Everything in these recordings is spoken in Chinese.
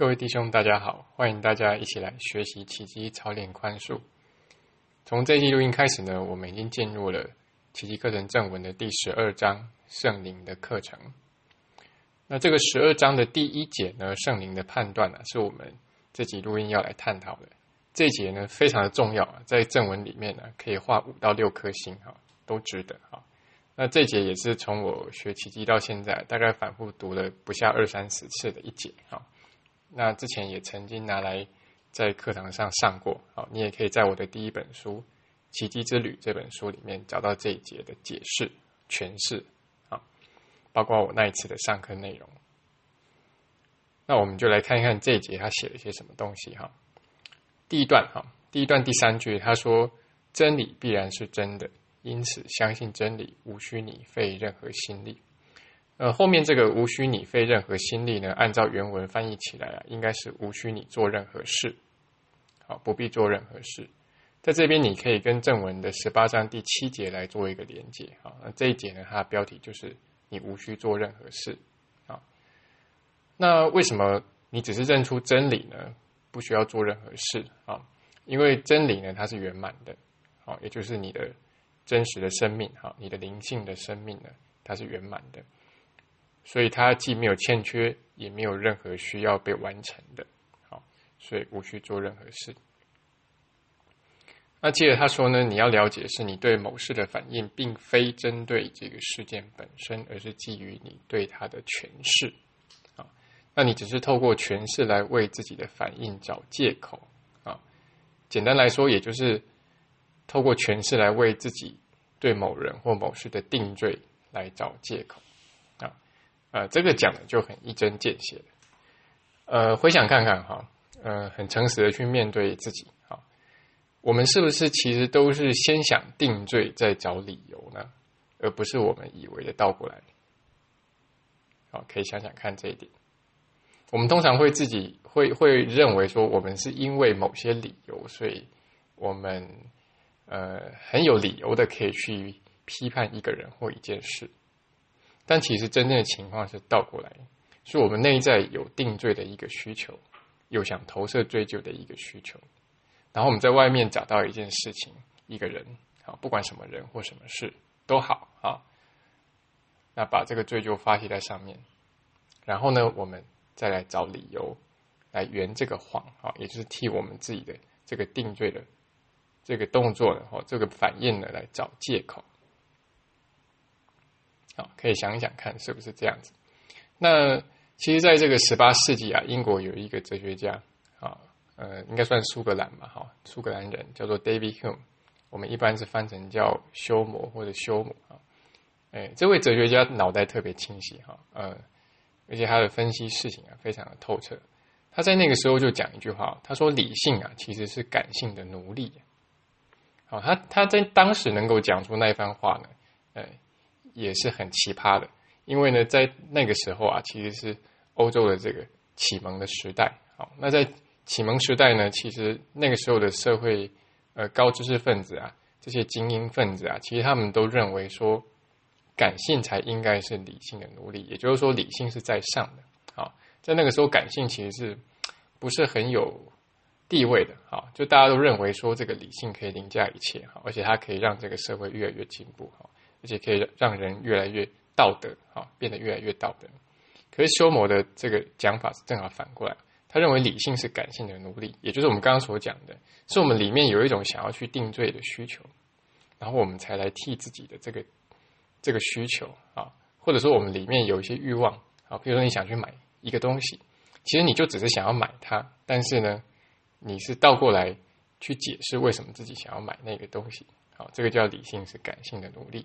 各位弟兄大家好，欢迎大家一起来学习奇迹操练宽恕。从这一期录音开始呢，我们已经进入了奇迹课程正文的第12章圣灵的课程。那这个12章的第1节呢，圣灵的判断是我们这集录音要来探讨的。这一节呢非常的重要在正文里面呢可以画5到6颗星都值得。那这一节也是从我学奇迹到现在大概反复读了不下20-30次的一节。那之前也曾经拿来在课堂上上过，你也可以在我的第一本书《奇迹之旅》这本书里面找到这一节的解释、诠释，包括我那一次的上课内容。那我们就来看一看这一节他写了些什么东西。第一段第3句他说：真理必然是真的，因此相信真理无需你费任何心力。后面这个无需你费任何心力呢，按照原文翻译起来应该是无需你做任何事，不必做任何事。在这边你可以跟正文的18章第7节来做一个连结。那这一节呢，它的标题就是你无需做任何事。那为什么你只是认出真理呢，不需要做任何事？因为真理呢，它是圆满的，也就是你的真实的生命，你的灵性的生命呢，它是圆满的。所以它既没有欠缺，也没有任何需要被完成的，所以无需做任何事。那接着他说呢，你要了解是你对某事的反应并非针对这个事件本身，而是基于你对它的诠释。那你只是透过诠释来为自己的反应找借口。简单来说，也就是透过诠释来为自己对某人或某事的定罪来找借口。这个讲的就很一针见血了。回想看看很诚实的去面对自己。我们是不是其实都是先想定罪再找理由呢？而不是我们以为的倒过来。可以想想看这一点。我们通常会自己会认为说，我们是因为某些理由，所以我们很有理由的可以去批判一个人或一件事。但其实真正的情况是倒过来，是我们内在有定罪的一个需求，有想投射追究的一个需求，然后我们在外面找到一件事情、一个人，不管什么人或什么事都好，那把这个追究发泄在上面，然后呢，我们再来找理由来圆这个谎，也就是替我们自己的这个定罪的这个动作呢，这个反应呢，来找借口。可以想一想看是不是这样子。那其实在这个18世纪英国有一个哲学家应该算苏格兰吧，苏格兰人叫做 David Hume， 我们一般是翻成叫休谟或者休姆。这位哲学家脑袋特别清晰，而且他的分析事情非常的透彻。他在那个时候就讲一句话，他说理性其实是感性的奴隶。他在当时能够讲出那一番话呢，也是很奇葩的，因为呢，在那个时候其实是欧洲的这个启蒙的时代。那在启蒙时代呢，其实那个时候的社会高知识分子这些精英分子其实他们都认为说，感性才应该是理性的奴隶，也就是说理性是在上的。在那个时候，感性其实是不是很有地位的。就大家都认为说，这个理性可以凌驾一切，而且它可以让这个社会越来越进步，而且可以让人越来越道德，变得越来越道德。可是休谟的这个讲法是正好反过来，他认为理性是感性的奴隶，也就是我们刚刚所讲的，是我们里面有一种想要去定罪的需求，然后我们才来替自己的这个需求或者说我们里面有一些欲望比如说你想去买一个东西，其实你就只是想要买它，但是呢，你是倒过来去解释为什么自己想要买那个东西。这个叫理性是感性的奴隶。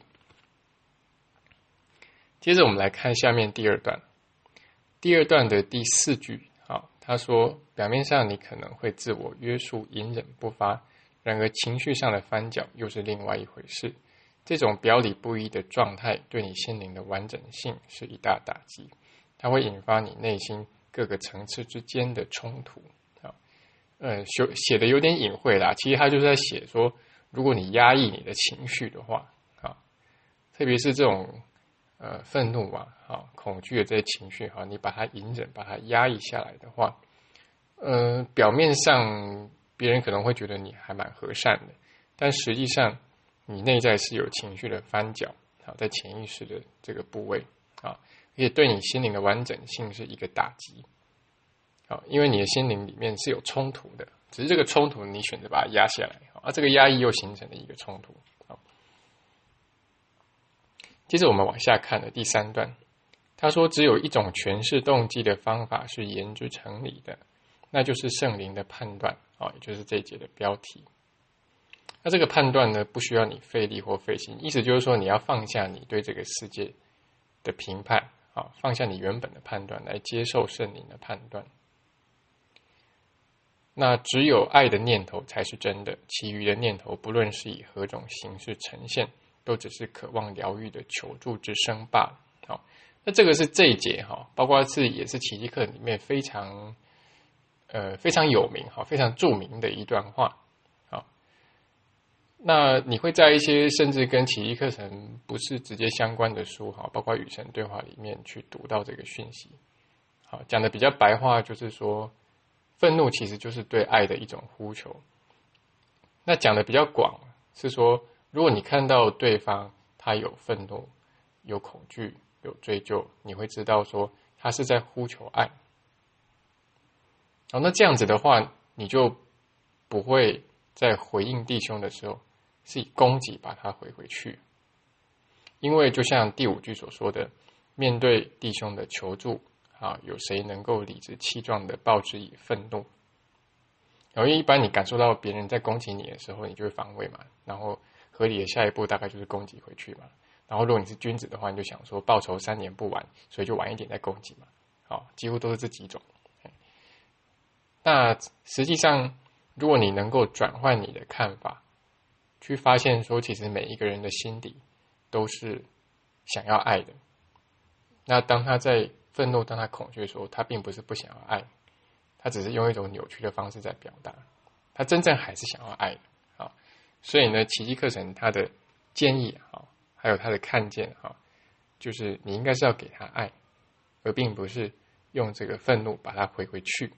接着我们来看下面第2段。第2段的第4句，他说表面上你可能会自我约束，隐忍不发，然而情绪上的翻搅又是另外一回事。这种表里不一的状态对你心灵的完整性是一大打击，它会引发你内心各个层次之间的冲突。写的有点隐晦啦，其实他就是在写说，如果你压抑你的情绪的话，特别是这种愤怒恐惧的这些情绪，你把它隐忍，把它压抑下来的话， 表面上别人可能会觉得你还蛮和善的，但实际上你内在是有情绪的翻搅，在潜意识的这个部位而且对你心灵的完整性是一个打击因为你的心灵里面是有冲突的，只是这个冲突你选择把它压下来这个压抑又形成了一个冲突接着我们往下看的第3段，他说只有一种诠释动机的方法是言之成理的，那就是圣灵的判断也就是这一节的标题。那这个判断呢，不需要你费力或费心，意思就是说你要放下你对这个世界的评判放下你原本的判断来接受圣灵的判断。那只有爱的念头才是真的，其余的念头不论是以何种形式呈现，都只是渴望疗愈的求助之声罢了。那这个是这一节包括也是奇迹课里面非常有名非常著名的一段话那你会在一些甚至跟奇迹课程不是直接相关的书包括与神对话里面去读到这个讯息讲的比较白话，就是说愤怒其实就是对爱的一种呼求。那讲的比较广是说，如果你看到对方他有愤怒、有恐惧、有追究，你会知道说他是在呼求爱那这样子的话，你就不会在回应弟兄的时候是以攻击把他回去，因为就像第5句所说的，面对弟兄的求助有谁能够理直气壮的报之以愤怒？因为一般你感受到别人在攻击你的时候，你就会防卫嘛，然后合理的下一步大概就是攻击回去嘛。然后如果你是君子的话，你就想说报仇3年不晚，所以就晚一点再攻击嘛。几乎都是这几种。那实际上，如果你能够转换你的看法，去发现说，其实每一个人的心底都是想要爱的。那当他在愤怒、当他恐惧的时候，他并不是不想要爱，他只是用一种扭曲的方式在表达，他真正还是想要爱的所以呢，奇迹课程他的建议还有他的看见就是你应该是要给他爱，而并不是用这个愤怒把他回去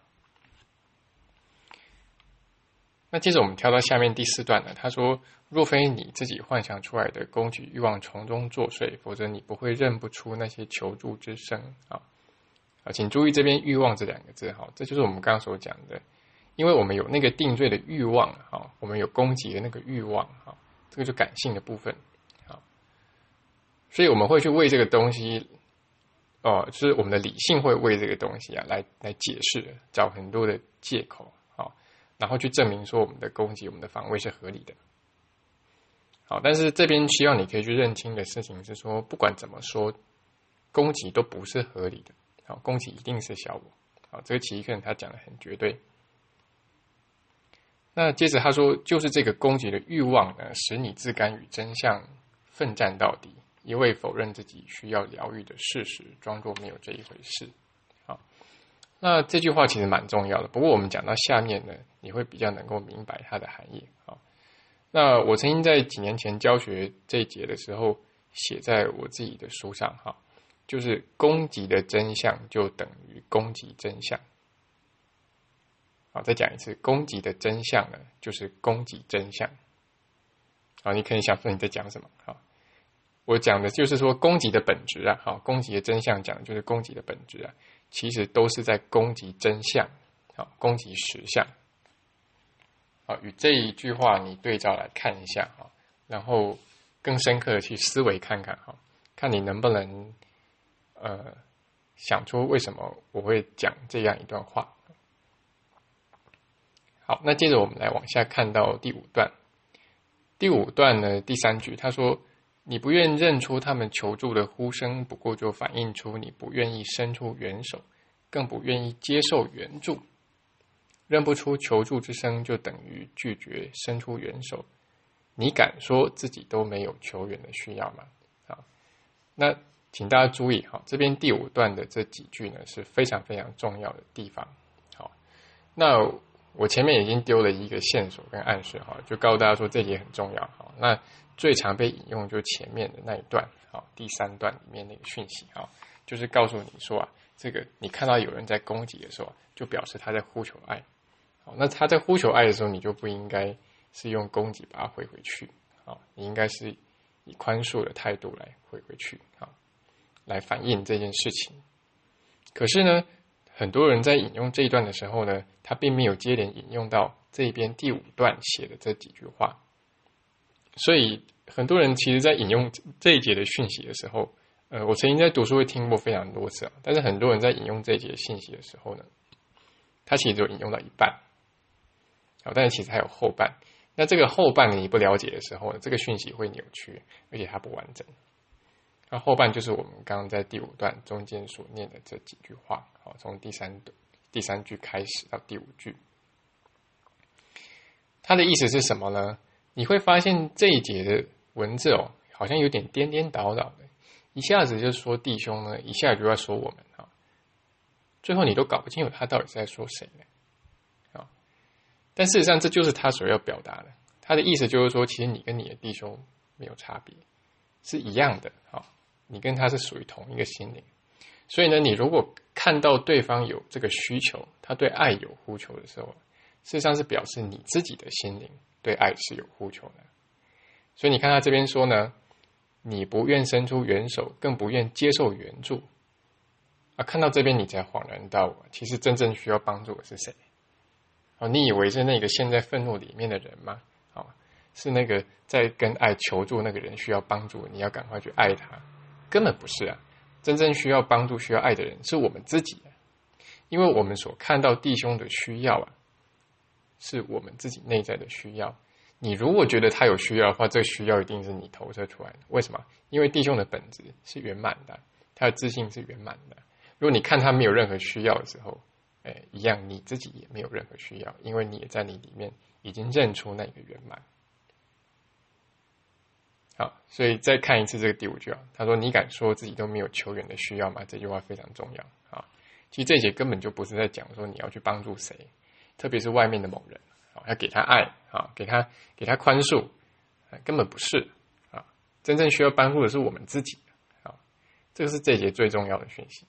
那接着我们跳到下面第4段呢，他说若非你自己幻想出来的攻击欲望从中作祟，否则你不会认不出那些求助之声请注意这边欲望这2个字这就是我们刚刚所讲的，因为我们有那个定罪的欲望我们有攻击的那个欲望这个就感性的部分所以我们会去为这个东西就是我们的理性会为这个东西来解释，找很多的借口然后去证明说我们的攻击、我们的防卫是合理的但是这边希望你可以去认清的事情是说，不管怎么说，攻击都不是合理的攻击一定是小我这个奇异课他讲得很绝对。那接着他说，就是这个攻击的欲望呢，使你自甘与真相奋战到底，一味否认自己需要疗愈的事实，装作没有这一回事那这句话其实蛮重要的，不过我们讲到下面呢，你会比较能够明白它的含义那我曾经在几年前教学这一节的时候，写在我自己的书上就是攻击的真相就等于攻击真相再讲一次，攻击的真相呢，就是攻击真相你可以想说你在讲什么我讲的就是说攻击的本质攻击的真相讲的就是攻击的本质其实都是在攻击真相攻击实相与这一句话你对照来看一下然后更深刻的去思维看看看你能不能想出为什么我会讲这样一段话。好，那接着我们来往下看到第5段。第5段呢，第3句他说，你不愿认出他们求助的呼声，不过就反映出你不愿意伸出援手，更不愿意接受援助。认不出求助之声，就等于拒绝伸出援手。你敢说自己都没有求援的需要吗？那请大家注意这边第5段的这几句呢是非常非常重要的地方。那我前面已经丢了一个线索跟暗示就告诉大家说这节很重要那最常被引用就是前面的那一段第3段里面那个讯息就是告诉你说这个你看到有人在攻击的时候，就表示他在呼求爱。好，那他在呼求爱的时候，你就不应该是用攻击把它回去。好，你应该是以宽恕的态度来回去。好，来反映这件事情。可是呢，很多人在引用这一段的时候呢，他并没有接连引用到这边第5段写的这几句话。所以很多人其实在引用这一节的讯息的时候，我曾经在读书会听过非常多次，但是很多人在引用这一节信息的时候呢，他其实只有引用到一半，好，但是其实还有后半。那这个后半你不了解的时候呢，这个讯息会扭曲，而且它不完整。那后半就是我们刚刚在第5段中间所念的这几句话，好，从第三句开始到第5句，它的意思是什么呢？你会发现这一节的文字好像有点颠颠倒倒的，一下子就说弟兄呢，一下就要说我们啊，最后你都搞不清楚他到底是在说谁呢啊？但事实上这就是他所要表达的，他的意思就是说，其实你跟你的弟兄没有差别，是一样的啊，你跟他是属于同一个心灵。所以呢，你如果看到对方有这个需求，他对爱有呼求的时候，事实上是表示你自己的心灵对爱是有呼求的。所以你看他这边说呢，你不愿伸出援手，更不愿接受援助啊。看到这边你才恍然大悟，其实真正需要帮助的是谁？你以为是那个陷在愤怒里面的人吗？是那个在跟爱求助那个人需要帮助，你要赶快去爱他？根本不是啊！真正需要帮助、需要爱的人是我们自己，因为我们所看到弟兄的需要是我们自己内在的需要。你如果觉得他有需要的话，这个需要一定是你投射出来的。为什么？因为弟兄的本质是圆满的，他的自信是圆满的。如果你看他没有任何需要的时候，一样你自己也没有任何需要，因为你也在你里面已经认出那个圆满。好，所以再看一次这个第5句他说你敢说自己都没有求援的需要吗？这句话非常重要啊。其实这一节根本就不是在讲说你要去帮助谁，特别是外面的某人要给他爱给他宽恕，根本不是啊。真正需要帮助的是我们自己啊，这个是这一节最重要的讯息。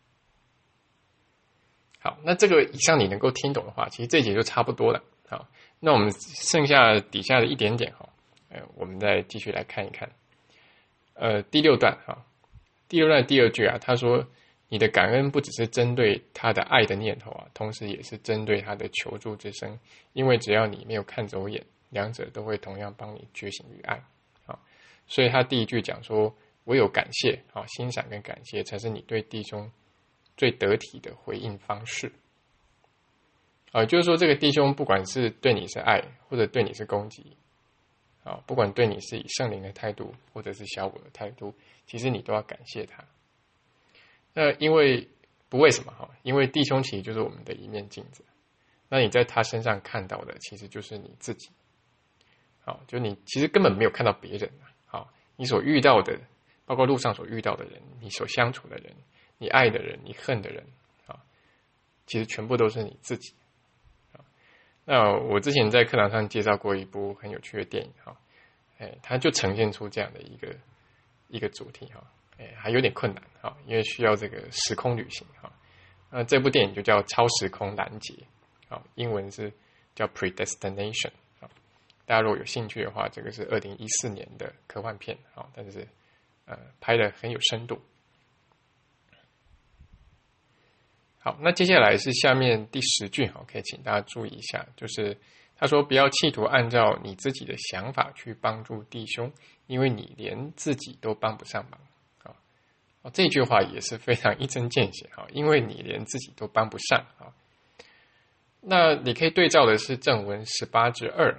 好，那这个以上你能够听懂的话，其实这一节就差不多了。好，那我们剩下底下的一点点我们再继续来看一看。第6段第6段第2句他说你的感恩不只是针对他的爱的念头同时也是针对他的求助之声，因为只要你没有看走眼，两者都会同样帮你觉醒于爱所以他第1句讲说唯有感谢欣赏跟感谢才是你对弟兄最得体的回应方式就是说这个弟兄不管是对你是爱或者对你是攻击不管对你是以圣灵的态度或者是小我的态度，其实你都要感谢他。因为不为什么因为弟兄其实就是我们的一面镜子，那你在他身上看到的其实就是你自己就你其实根本没有看到别人你所遇到的包括路上所遇到的人，你所相处的人，你爱的人，你恨的人其实全部都是你自己那我之前在课堂上介绍过一部很有趣的电影它就呈现出这样的一个主题还有点困难因为需要这个时空旅行那这部电影就叫超时空拦截英文是叫 Predestination 大家如果有兴趣的话，这个是2014年的科幻片但是拍得很有深度。好，那接下来是下面第10句可以请大家注意一下，就是他说不要企图按照你自己的想法去帮助弟兄，因为你连自己都帮不上忙这句话也是非常一针见血因为你连自己都帮不上那你可以对照的是正文18-2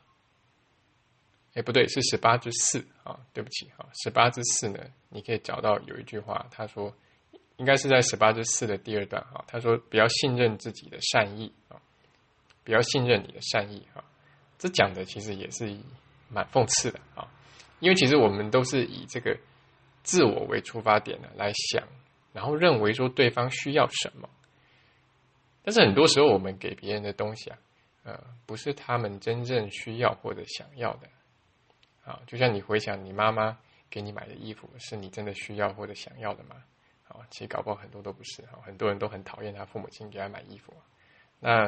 不对，是18-4对不起18-4呢，你可以找到有一句话，他说应该是在18-4的第2段他说不要信任自己的善意不要信任你的善意这讲的其实也是蛮讽刺的因为其实我们都是以这个自我为出发点来想，然后认为说对方需要什么，但是很多时候我们给别人的东西不是他们真正需要或者想要的就像你回想你妈妈给你买的衣服，是你真的需要或者想要的吗？ 其实搞不好很多都不是很多人都很讨厌他父母亲给他买衣服。那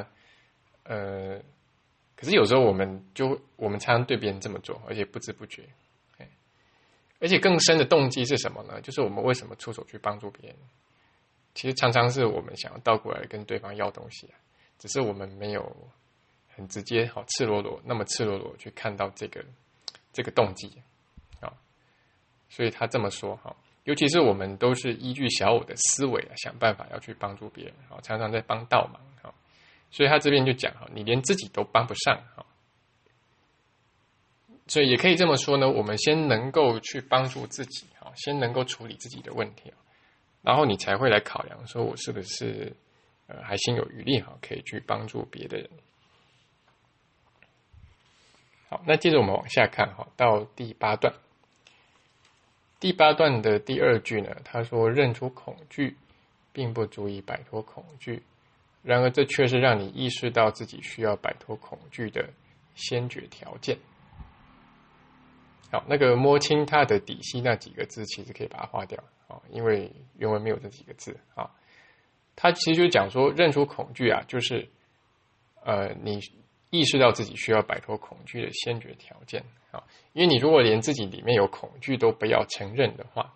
可是有时候我们常常对别人这么做，而且不知不觉，而且更深的动机是什么呢？就是我们为什么出手去帮助别人？其实常常是我们想要倒过来跟对方要东西只是我们没有很直接那么赤裸裸去看到这个动机所以他这么说尤其是我们都是依据小我的思维想办法要去帮助别人常常在帮倒忙所以他这边就讲你连自己都帮不上所以也可以这么说呢，我们先能够去帮助自己先能够处理自己的问题然后你才会来考量说我是不是还心有余力可以去帮助别的人。好，那接着我们往下看到第8段。第8段的第2句呢，他说认出恐惧并不足以摆脱恐惧，然而这却是让你意识到自己需要摆脱恐惧的先决条件。好，那个摸清它的底细那几个字其实可以把它划掉因为原文没有这几个字它其实就讲说认出恐惧就是你意识到自己需要摆脱恐惧的先决条件因为你如果连自己里面有恐惧都不要承认的话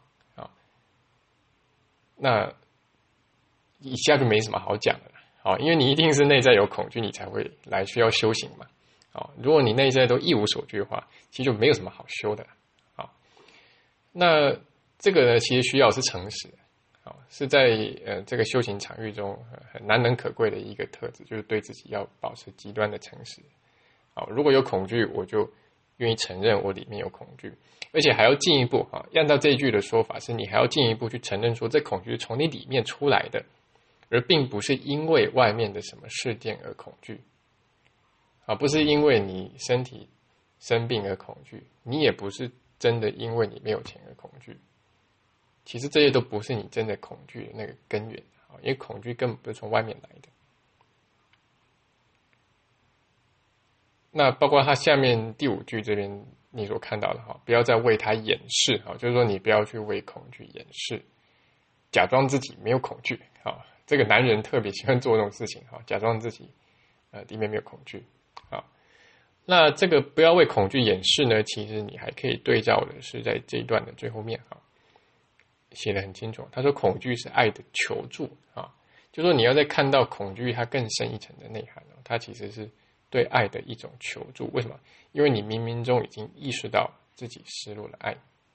那一下就没什么好讲的因为你一定是内在有恐惧你才会来需要修行嘛如果你内在都一无所惧的话，其实就没有什么好修的那这个呢，其实需要是诚实是在这个修行场域中很难能可贵的一个特质，就是对自己要保持极端的诚实如果有恐惧，我就愿意承认我里面有恐惧，而且还要进一步按照这一句的说法是，你还要进一步去承认说这恐惧是从你里面出来的，而并不是因为外面的什么事件而恐惧不是因为你身体生病而恐惧，你也不是真的因为你没有钱而恐惧，其实这些都不是你真的恐惧的那个根源因为恐惧根本不是从外面来的。那包括他下面第5句这边你所看到的不要再为他掩饰就是说你不要去为恐惧掩饰，假装自己没有恐惧这个男人特别喜欢做这种事情假装自己里面没有恐惧那这个不要为恐惧掩饰呢，其实你还可以对照的是在这一段的最后面写得很清楚，他说恐惧是爱的求助就说你要再看到恐惧它更深一层的内涵它其实是对爱的一种求助。为什么？因为你冥冥中已经意识到自己失落了爱。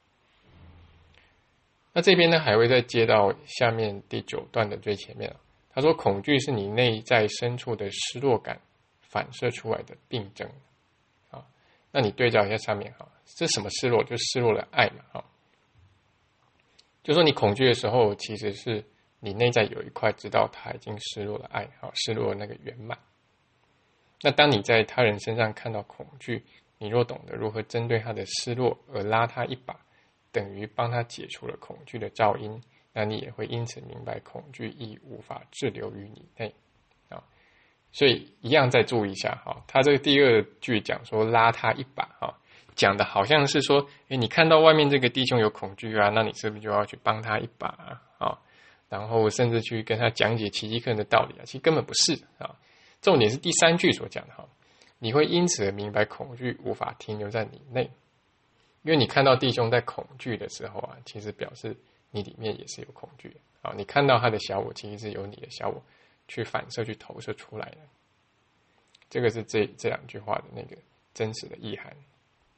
那这边呢还会再接到下面第9段的最前面他说恐惧是你内在深处的失落感反射出来的病症那你对照一下上面这什么失落？就失落了爱嘛就说你恐惧的时候，其实是你内在有一块知道他已经失落了爱失落了那个圆满。那当你在他人身上看到恐惧，你若懂得如何针对他的失落而拉他一把，等于帮他解除了恐惧的噪音，那你也会因此明白恐惧亦无法滞留于你内所以一样再注意一下他这个第2句讲说拉他一把讲的好像是说你看到外面这个弟兄有恐惧那你是不是就要去帮他一把然后甚至去跟他讲解奇迹课的道理其实根本不是重点是第3句所讲的你会因此而明白恐惧无法停留在你内，因为你看到弟兄在恐惧的时候其实表示你里面也是有恐惧你看到他的小我其实是由你的小我去反射去投射出来的。这个是这2句话的那个真实的意涵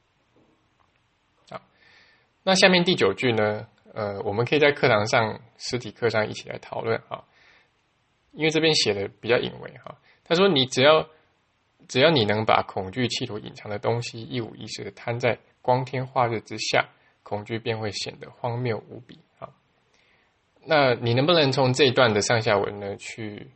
那下面第9句呢我们可以在课堂上实体课上一起来讨论因为这边写的比较隐微他说你只要你能把恐惧企图隐藏的东西一五一十的摊在光天化日之下，恐惧便会显得荒谬无比那你能不能从这一段的上下文呢去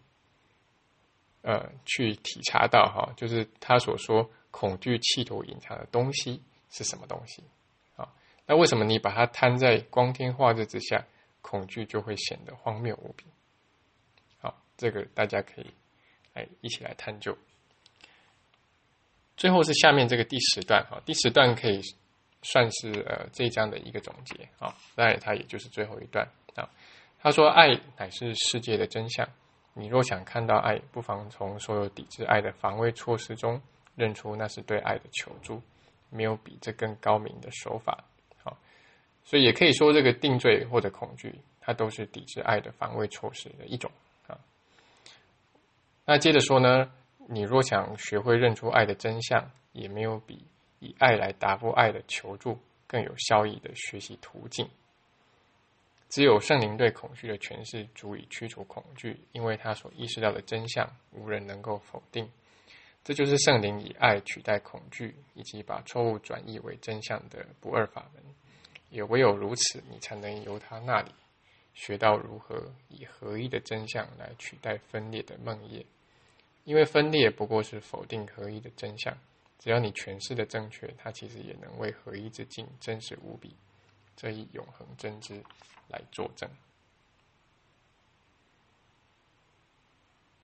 体察到就是他所说恐惧企图隐藏的东西是什么东西那为什么你把它摊在光天化日之下，恐惧就会显得荒谬无比这个大家可以一起来探究。最后是下面这个第10段第10段可以算是这一章的一个总结当然它也就是最后一段他说：“爱乃是世界的真相。你若想看到爱，不妨从所有抵制爱的防卫措施中认出那是对爱的求助。没有比这更高明的手法。”好，所以也可以说，这个定罪或者恐惧，它都是抵制爱的防卫措施的一种啊。那接着说呢，你若想学会认出爱的真相，也没有比以爱来答复爱的求助更有效益的学习途径。只有圣灵对恐惧的诠释足以驱除恐惧，因为他所意识到的真相无人能够否定。这就是圣灵以爱取代恐惧，以及把错误转译为真相的不二法门。也唯有如此，你才能由他那里学到如何以合一的真相来取代分裂的梦魇。因为分裂不过是否定合一的真相，只要你诠释的正确，它其实也能为合一之境真实无比这一永恒真知来作证。